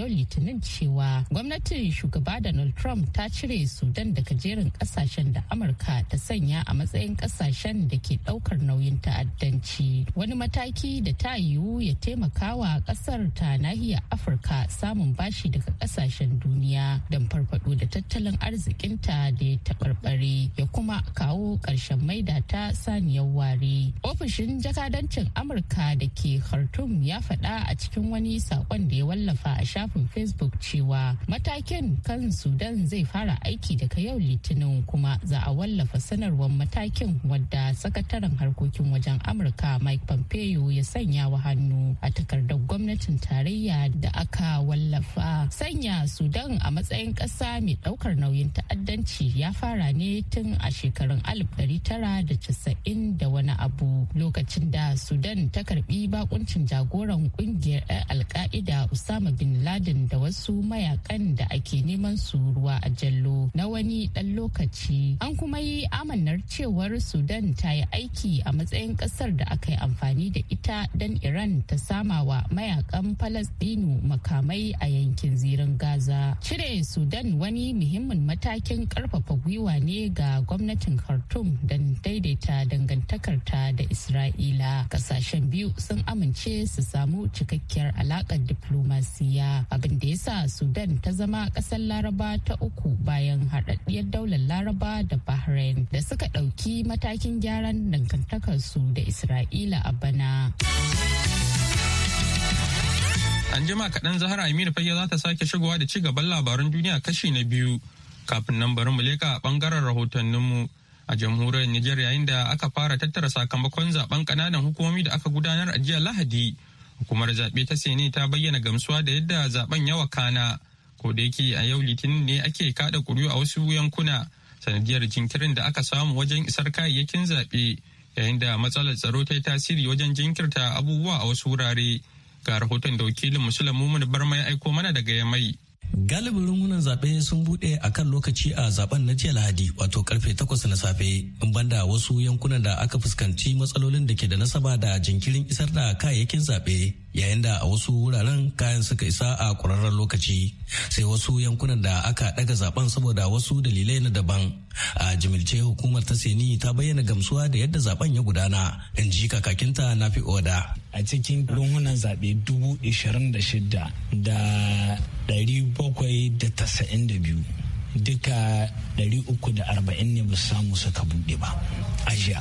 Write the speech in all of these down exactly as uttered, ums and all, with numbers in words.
yau Litinin cewa gwamnatin shugaba Donald Trump ta cire Sudan daga jerin kasashen da Amurka ta sanya a matsayin kasashen da ke daukar nauyin ta'addanci. Wani mataki da ta yiwu ya taimakawa kasar ta nahiyar Afirka samun bashi daga kasashen duniya don farfado da tattalin arzikinta da ya taɓarɓare ya kuma kawo ƙarshen maida ta saniyar ware. Ofishin jakadancin Amurka da ke Khartoum ya faɗa a cikin wani saƙon da ya wallafa a shafin Facebook cewa matakin kan Sudan zai fara aiki daga yau Litinin kuma za a wallafa sanarwar matakin wadda sakataren harkokin wajen Amurka Mike Pompeo ya sanya wa hannu a takardar gwamnatin tarayya da aka wallafa. Sanya Sudan a matsayin ƙasa mai ɗaukar nauyin ta'addanci ya fara ne tun a shekarun alif ɗari tara da casa'in da wani abu lokacin da Sudan ta karbi bakuncin jagoran kungiyar Al-Qaida Usama bin Laden da wasu mayakan da ake neman su ruwa a jallo na wani dan lokaci. An kuma yi amannar cewar Sudan ta yi aiki a matsayin kasar da aka yi amfani da ita don Iran ta sama wa mayakan Falastinu makamai a yankin zirin Gaza. Cire Sudan wani muhimmin matakin karfafa gwiwa ne ga gwamnatin Khartoum don daidaita dangantakarta da Isra'ila. Kasashen biyu sun amince su samu cikakkiyar alakar diplomasiya abin da ya sa Sudan ta zama kasar Laraba ta uku bayan haɗaɗɗiyar daular Laraba da Bahrain da suka ɗauki matakin gyaran dangantakarsu da Isra'ila a bana. An jima kaɗan Zahra Aminu Fayya za ta sake shigowa da ci gaban labaran duniya kashi na biyu. Kafin nan bari mu leka a ɓangaren rahotanninmu. A jamhuriyar Nijar yayin da aka fara tattara sakamakon zaben kananan hukumomi da aka gudanar a jiya Lahadi. Hukumar zaɓe ta Seni ta bayyana gamsuwa da yadda zaben ya wakana. Ko da yake a yau Litinin ne ake kada kuri'u a wasu yankuna sanadiyar jinkirin da aka samu wajen isar kayayyakin zaɓe yayin da matsalar tsaro ta yi tasiri wajen jinkirta abubuwa a wasu wurare. Ga rahoton da wakilin Musulun Mumun Barma ya aiko mana daga Yamai. Galibin rungunan zaɓe sun buɗe a kan lokaci a zaben na jiya Lahadi wato karfe takwas na safe in banda wasu yankunan da aka fuskanci matsalolin da ke da nasaba da jinkirin isar da kayayyakin zaɓe yayin da a wasu wuraren kayan suka isa a ƙwararren lokaci sai wasu yankunan da aka ɗaga zaben saboda wasu dalilai na daban. A jimilce hukumar ta Seni ta bayyana gamsuwa da yadda zaben ya gudana in ji kakakinta Nafi Oda. A cikin rungunan zaɓe dubu ishirin da shida da ɗari bakwai da tasa'in da biyu duka ɗari uku da arba'in ne ba su samu suka buɗe ba a jiya.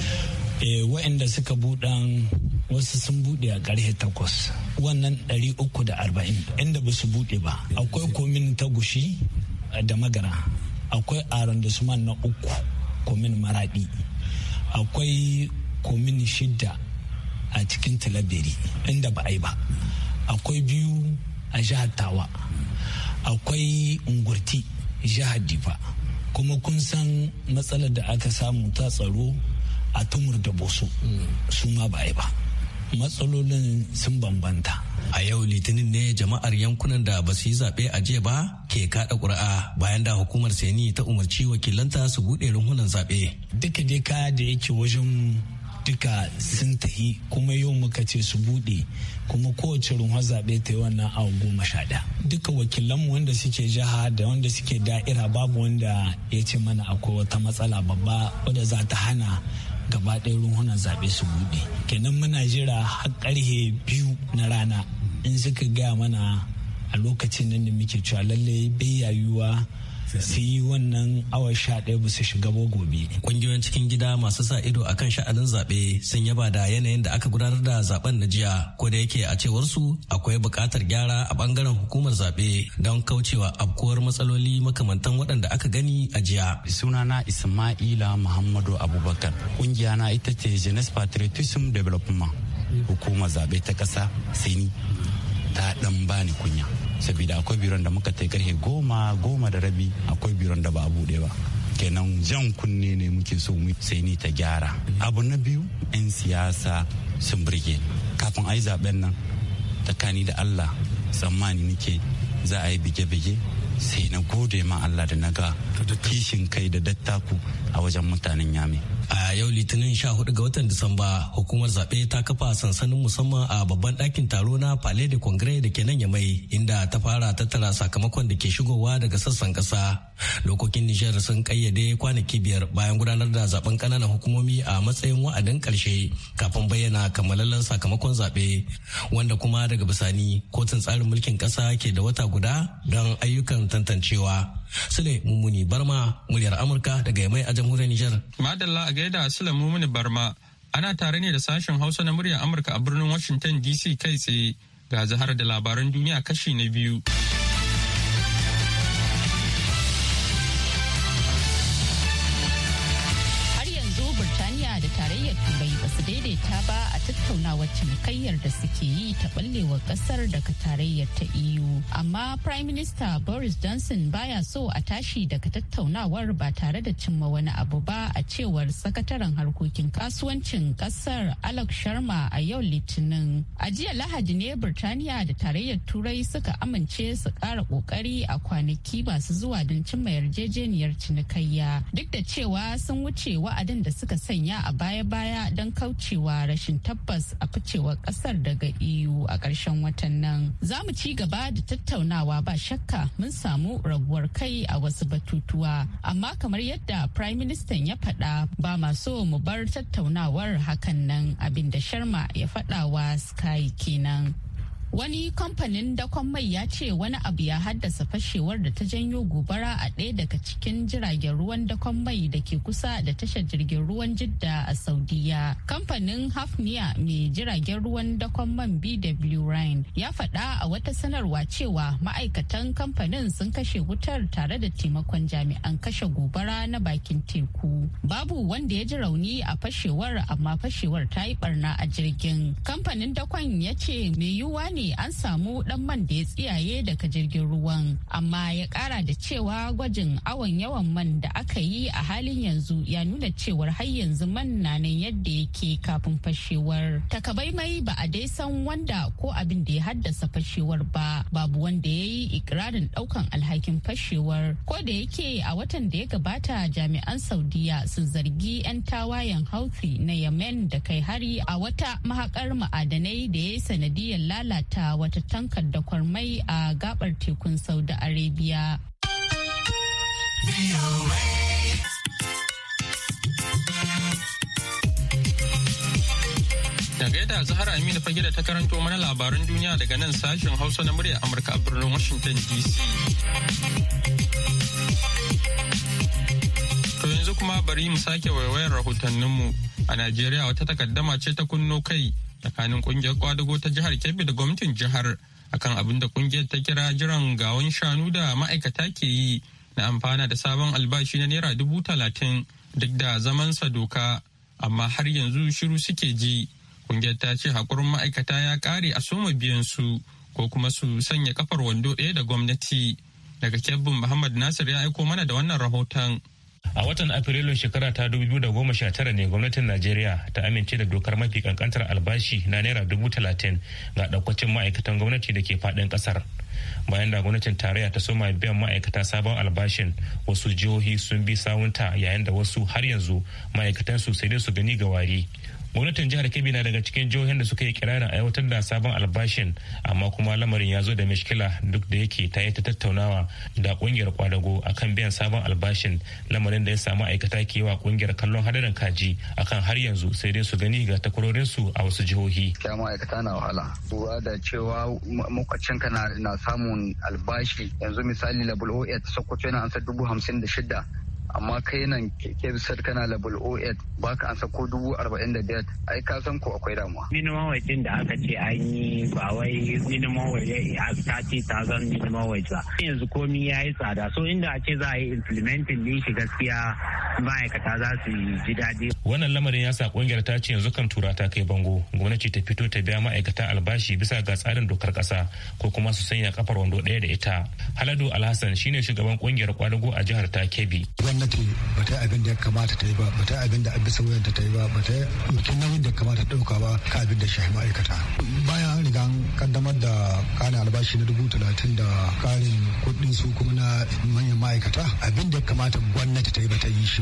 E, waɗanda suka buɗan wasu sun buɗe a ƙarfe takwas wannan ɗari uku da arba'in inda ba su buɗe ba akwai komin ta gushi da magara akwai arrondissement na uku komin maradi akwai komin shidda a cikin talabiri inda ba a yi ba akwai biyu a jihar tawa akwai ungurti jihar difa kuma kun san matsalar da aka samu ta tsaro a tumur da boso su ma ba a yi ba matsalolin sun bambanta. A yau Litinin ne jama'ar yankunan da ba su yi zaɓe a jiya ba ke kaɗa ƙuri'a bayan da hukumar Seni ta umarci wakilanta su buɗe runhunan zaɓe. Duka dai kaya da yake wajen duka sun tahi kuma yau muka ce su buɗe kuma kowace runhar zaɓe ta yi wannan awa goma sha ɗaya. Duka wakilanmu wanda suke jiha da wanda suke da'ira babu wanda ya ce mana akwai wata matsala babba wadda za ta hana gaba ɗaya runhunan zaɓe su buɗe kenan muna jira har ƙarfe biyu na rana in suka gaya mana a lokacin nan da muke cewa lallai bai yayuwa su yi wannan awa sha ɗaya ba su shiga ba gobe. Ƙungiyoyin cikin gida masu sa ido akan sha'anin zaɓe sun yaba da yanayin da aka gudanar da zaben na jiya ko da yake a cewar su akwai buƙatar gyara a ɓangaren hukumar zaɓe don kaucewa afkuwar matsaloli makamantan waɗanda aka gani a jiya. Sunana Ismaila Muhammadu Abubakar. Ƙungiya na ita ce Jeunesse Patriotism Development. Hukumar zaɓe ta ƙasa Seni ta ɗan bani kunya. Saboda akwai biron da muka ta karfe goma goma da rabi akwai biron da ba a bude ba kenan jan kunne ne muke so mu sai ni ta gyara. Abu na biyu 'yan siyasa sun burge kafin a yi zaben nan tsakani da Allah tsammani nake za a yi bige-bige sai na gode ma Allah da naga kishin kai da dattaku a wajen mutanen Yame. A yau Litinin sha hudu ga watan Disamba, hukumar zaɓe ta kafa sansanin musamman a babban ɗakin taro na Palais de Congrès da ke nan Yamai, inda ta fara tattara sakamakon da ke shigowa daga sassan ƙasa. Dokokin Nijar sun ƙayyade kwanaki biyar bayan gudanar da zaben ƙananan hukumomi a matsayin wa'adin ƙarshe kafin bayyana kammalallen sakamakon zaɓe, wanda kuma daga bisani kotun tsarin mulkin ƙasa ke da wata guda don ayyukan tantancewa. Sule Mummuni Barma, muryar Amurka daga Yamai a jamhuriyar Nijar. Madalla a gaida Sule Mummuni Barma, ana tare ne da sashen Hausa na muryar Amurka a birnin Washington D C kai tsaye ga zahar da labaran duniya kashi na biyu. da tarayyar turai ba su daidaita ba a tattaunawar cinikayyar da suke yi ta ballewar kasar daga tarayyar ta E U. Amma Prime Minister Boris Johnson baya so a tashi daga tattaunawar ba tare da cimma wani abu ba, a cewar sakataren harkokin kasuwancin kasar Alok Sharma a yau Litinin. A jiya Lahadi ne Birtaniya da tarayyar turai suka amince su ƙara ƙoƙari a kwanaki masu zuwa don cimma yarjejeniyar cinikayya, duk da cewa sun wuce wa'adin da suka sanya a baya-baya don kaucewa rashin tabbas a ficewar kasar daga E U a ƙarshen watan nan. Za mu ci gaba da tattaunawa, ba shakka mun samu rabuwar kai a wasu batutuwa, amma kamar yadda Prime Minister ya faɗa, ba ma so mu bar tattaunawar hakan nan, abinda Sharma ya faɗawa Sky kenan. Wani kamfanin dakon mai ya ce wani abu ya haddasa fashewar da ta janyo gobara a ɗaya daga cikin jiragen ruwan dakon mai da ke kusa da tashar jirgin ruwan Jidda a Saudiya. Kamfanin Hafnia mai jiragen ruwan dakon man B W Rhine ya faɗa a wata sanarwa cewa ma'aikatan kamfanin sun kashe wutar tare da taimakon jami'an kashe gobara na bakin teku. Babu wanda ya ji rauni a fashewar, amma fashewar ta yi barna a jirgin. Kamfanin dakon ya ce mai yiwuwa ne an samu dan man da ya tsiyaye daga jirgin ruwan, amma ya kara da cewa gwajin awon yawan man da aka yi a halin yanzu ya nuna cewar har yanzu man na nan yadda yake kafin fashewar. Takabaimai ba a dai san wanda ko abin da ya haddasa fashewar ba, babu wanda ya yi ikirarin daukan alhakin fashewar, ko da yake a watan da ya gabata jami'an Saudiya sun zargi 'yan tawayen Houthi na Yemen da kai hari a wata mahakar ma'adanai da ya yi sanadiyar lalata ta wata tankar da kwarmai a gabar tekun Saudi Arabia. Daga yadda Zahara Aminu fage da ta karanto mana labaran duniya daga nan sashen Hausa na muryar Amurka a birnin Washington D C. To yanzu kuma bari mu sake waiwayar rahotanninmu. A Najeriya wata takaddama ce ta kunno kai tsakanin kungiyar kwadago ta jihar Kebbi da gwamnatin jihar akan abin da kungiyar ta kira jiran gawan shanu da ma'aikata ke yi na amfana da sabon albashi na naira dubu talatin duk da zamansa doka, amma har yanzu shiru suke ji. Kungiyar ta ce hakurin ma'aikata ya kare a soma biyan su ko kuma su sanya kafar wando ɗaya da gwamnati. Daga Kebbin Muhammad Nasir ya aiko mana da wannan rahoton. A watan Afrilun shekara ta dubu biyu da goma sha tara ne gwamnatin Najeriya ta amince da dokar mafi kankantar albashi na naira dubu talatin ga daukacin ma'aikatan gwamnati da ke faɗin ƙasar. Bayan da gwamnatin tarayya ta soma biyan ma'aikata sabon albashin, wasu jihohi sun bi sawunta, yayin da wasu har yanzu ma'aikatan su sai dai su gani ga wari. Gwamnatin jihar Kebbi na daga cikin jihohin da suka yi kirarin aiwatar da sabon albashin, amma kuma lamarin ya zo da mishkila duk da yake ta yi ta tattaunawa da kungiyar kwadago akan biyan sabon albashin, lamarin da ya samu aikata ke wa kungiyar kallon hadarin kaji akan har yanzu sai dai su gani ga takwarorinsu a wasu jihohi. Ya ma'aikata na wahala. Lura da cewa makwacin ka na samun albashi, yanzu misali level O eight Sokoto yana ansa dubu hamsin da shida. Amma kai nan ke bisar kana level O eight baka ansa ko dubu arba'in da biyar, ai ka san ko akwai damuwa. Minimum wage da aka ce an yi ba wai minimum wage a thirty thousand minimum wage ba. Yanzu komi ya yi tsada, so inda a ce za a yi implementing ne shi gaskiya ma'aikata za su ji daɗi. Wannan lamarin ya sa kungiyar ta ce yanzu kan tura ta kai bango, gwamnati ta fito ta biya ma'aikata albashi bisa ga tsarin dokar ƙasa ko kuma su sanya kafar wando ɗaya da ita. Haladu Alhassan shine shugaban kungiyar kwadago a jihar ta Kebbi. Gwamnati ba ta abin da ya kamata ta yi ba, ba ta abin da a bisa wuyanta ta yi ba, ba ta mutum nauyin da kamata ta ɗauka ba ka abin da shahi ma'aikata. Bayan rigan kaddamar da karin albashi na dubu talatin da karin kuɗin su kuma na manyan ma'aikata, abin da ya kamata gwamnati ta yi ba ta yi shi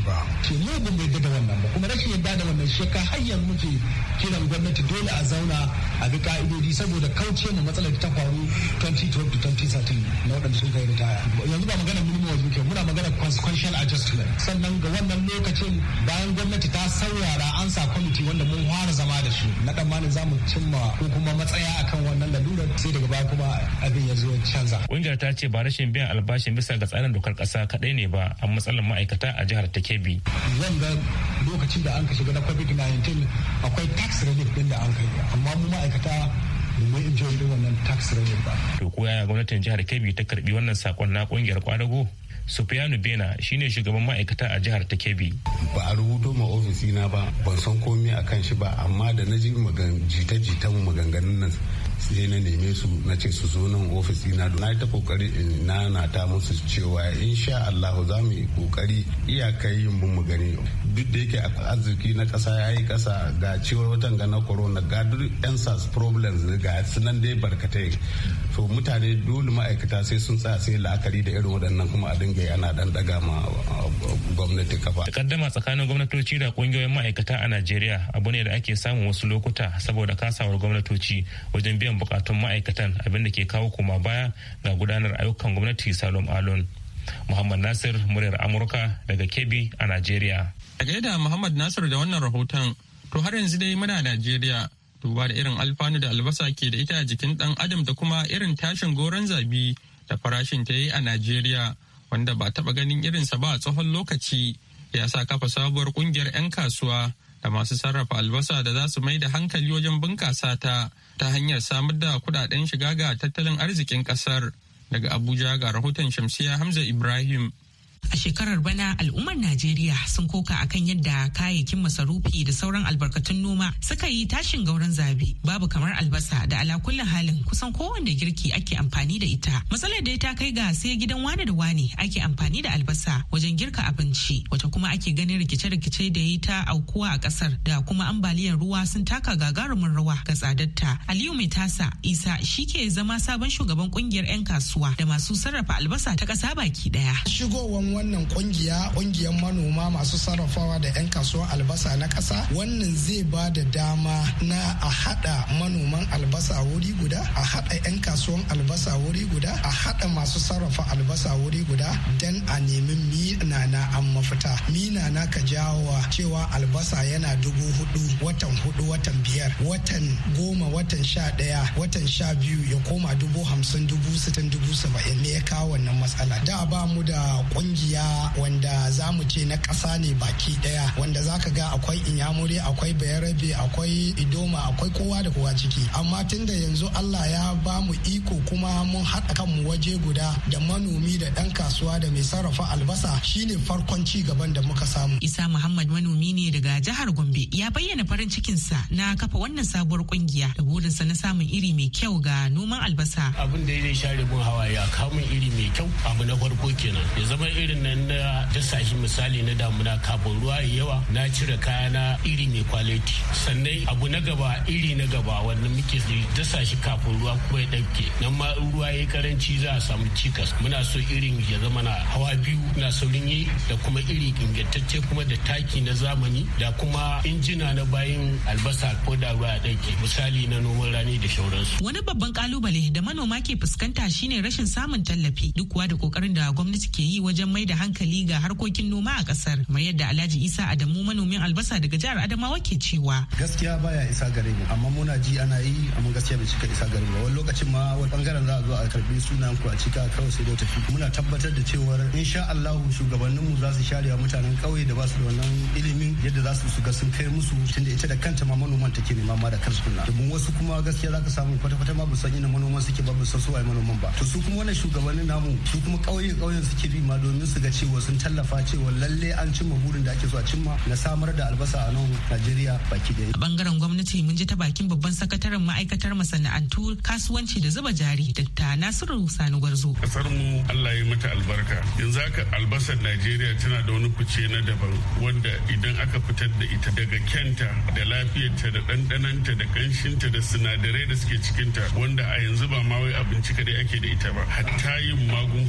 shi ba ke mu ba mu yadda da wannan ba kuma rashin yadda da wannan shi ka hanyar muke kiran gwamnati dole a zauna a bi ka'idodi saboda kauce mu matsalar ta faru twenty twelve to twenty thirteen na waɗanda sun kai ritaya yanzu ba magana minimum wage muke muna magana consequential adjustment sannan ga wannan lokacin bayan gwamnati ta saurara an sa kwamiti wanda mun fara zama da su na tsammanin za mu cimma ko kuma matsaya akan wannan lalurar sai daga baya kuma abin ya zo canza. Ƙungiyar ta ce ba rashin biyan albashin bisa ga tsarin dokar ƙasa kaɗai ne ba a matsalar ma'aikata a jihar ta Kebbi. Wanda lokacin da an ka shiga na covid nineteen akwai tax relief din da an kai amma mu ma'aikata mun enjoy din wannan tax relief ba. To ko yaya gwamnatin jihar Kebbi ta karbi wannan sakon na ƙungiyar kwadago? Sufiyanu Bena shine shugaban ma'aikata a jihar ta Kebbi. Ba a rubuto ma ofisina ba ban san komai akan shi ba amma da na ji jita-jitan maganganun nan sai na neme su na ce su zo nan ofisina na ta kokari in nana ta musu cewa insha Allah za mu yi kokari iyakai yin mu gani duk da yake arziki na kasa yayi kasa ga ciwon watan ga na corona ga duk yan sas problems ga sunan dai barkatai so mutane dole ma'aikata sai sun tsaya sai la'akari da irin waɗannan kuma a dinga ana dan daga ma gwamnati kafa. Takaddama tsakanin gwamnatoci da kungiyoyin ma'aikata a Najeriya abu ne da ake samun wasu lokuta saboda kasawar gwamnatoci wajen biyan bukatun ma'aikatan abin da ke kawo koma baya ga gudanar ayyukan gwamnati Salom Alon. Muhammad Nasir muryar Amurka daga Kebbi a Najeriya. A gaida Muhammad Nasir da wannan rahoton to har yanzu dai muna Najeriya duba da irin alfanu da albasa ke da ita a jikin dan adam da kuma irin tashin goron zabi da farashin ta yi a Najeriya wanda ba taba ganin irinsa ba a tsohon lokaci ya sa kafa sabuwar kungiyar 'yan kasuwa da masu sarrafa albasa da za su mai da hankali wajen bunƙasa ta ta hanyar samar da kudaden shiga ga tattalin arzikin ƙasar. Daga Abuja ga rahoton Shamsiya Hamza Ibrahim. A shekarar bana al'ummar Najeriya sun koka akan yadda kayayyakin masarufi da sauran albarkatun noma suka yi tashin gauran zabi babu kamar albasa da ala kullin halin kusan kowanne girki ake amfani da ita. Matsalar da ta kai ga sai gidan wane da wane ake amfani da albasa wajen girka abinci wata kuma ake ganin rikice-rikice da yi ta aukuwa a kasar da kuma ambaliyar ruwa sun taka gagarumin rawa ga tsadarta. Aliyu Mai Tasa Isa shi ke zama sabon shugaban kungiyar 'yan kasuwa da masu sarrafa albasa ta ƙasa baki ɗaya. Shigowan wannan kungiya kungiyar manoma masu sarrafawa da 'yan kasuwar albasa na ƙasa wannan zai ba da dama na a haɗa manoman albasa wuri guda a haɗa 'yan kasuwan albasa wuri guda a haɗa masu sarrafa albasa wuri guda don a nemi mina na an mafita mina na ka jawowa cewa albasa yana dubu hudu watan hudu watan biyar watan goma watan sha ɗaya watan sha biyu ya koma dubu hamsin dubu sittin dubu saba'in ne ya kawo wannan matsala da ba mu da kungiya wanda za mu ce na ƙasa ne baki ɗaya wanda za ka ga akwai inyamuri akwai bayarabe akwai idoma akwai kowa da kowa ciki amma tun da yanzu Allah ya ba mu iko kuma mun haɗa kanmu waje guda da manomi da ɗan kasuwa da mai sarrafa albasa shine farkon ci gaban da muka samu. Isa Muhammad manomi ne daga jihar Gombe ya bayyana farin cikinsa na kafa wannan sabuwar kungiya da burinsa na samun iri mai kyau ga noman albasa. Abin da ya share mun hawaye a kawo min iri mai kyau abu na farko kenan ya zama irin nan na dasa shi misali na damuna kafin ruwa ya yawa na cire kaya na iri mai kwaliti sannan abu na gaba iri na gaba wanda muke dasa shi kafin ruwa kuma ya ɗauke nan ma ruwa ya karanci za a samu cikas muna so irin ya zama na hawa biyu na saurin yi da kuma iri ingantacce kuma da taki na zamani da kuma injina na bayan albasa ko da ruwa ya ɗauke misali na noman rani da shauransu. Wani babban kalubale da manoma ke fuskanta shine rashin samun tallafi duk kuwa da kokarin da gwamnati ke yi wajen mai da hankali ga harkokin noma a kasar mai yadda Alhaji Isa Adamu manomin albasa daga jihar Adamawa ke cewa gaskiya baya isa gare mu amma muna ji ana yi amma gaskiya bai cika isa gare mu wani lokacin ma wani bangaren za a zo a karbi sunan ku a cika kawai sai da tafi muna tabbatar da cewa insha Allah shugabannin mu za su share mutanen kauye da ba su da wannan ilimin yadda za su su ga sun kai musu tunda ita da kanta ma manoman take nema ma da kansu kunna domin wasu kuma gaskiya zaka samu kwata kwata ma bu san ina manoman suke ba bu san su ai manoman ba to su kuma wannan shugabannin namu su kuma kauye kauyen suke bi ma domin su ga cewa sun tallafa cewa lalle an cimma burin da ake so a cimma na samar da albasa a nan Najeriya baki daya. A bangaren gwamnati mun ji ta bakin babban sakataren ma'aikatar masana'antu kasuwanci da zuba jari Dr. Nasiru Sani Gwarzo. Kasar mu Allah ya mata albarka. Yanzu haka albasar Najeriya tana da wani fice na daban wanda idan aka fitar da ita daga kyanta da lafiyarta da ɗanɗananta da ƙanshinta da sinadarai da suke cikinta wanda a yanzu ba ma wai abinci kadai ake da ita ba hatta yin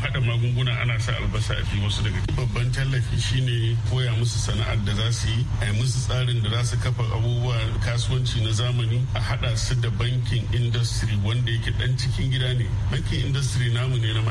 haɗa magunguna ana sa albasa a fi wasu daga babban tallafi shine koya musu sana'ar da za su yi a yi musu tsarin da za su kafa abubuwa kasuwanci na zamani a haɗa su da bankin industry wanda yake ɗan cikin gida ne bankin industry namu ne na